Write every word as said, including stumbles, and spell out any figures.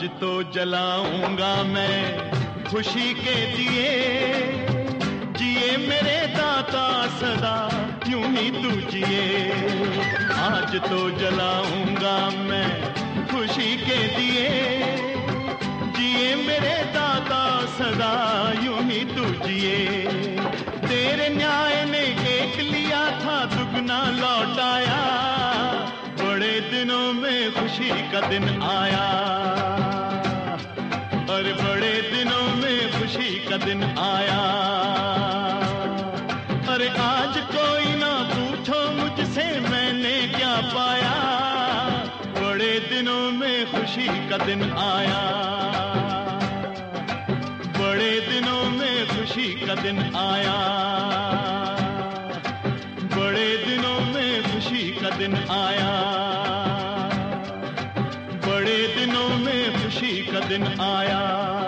आज तो जलाऊंगा मैं खुशी के दिए, जिए मेरे दाता सदा यूं ही तू जिए। आज तो जलाऊंगा मैं खुशी के दिए, जिए मेरे दाता सदा यूं ही तू जिए। तेरे न्याय ने एक लिया था दुगना लौटाया, बड़े दिनों में खुशी का दिन आया। और बड़े दिनों में खुशी का दिन आया। अरे आज कोई ना पूछो मुझसे मैंने क्या पाया, बड़े दिनों में खुशी का दिन आया। बड़े दिनों में खुशी का दिन आया। बड़े दिनों में खुशी का दिन आया। बड़े दिनों में खुशी का दिन आया।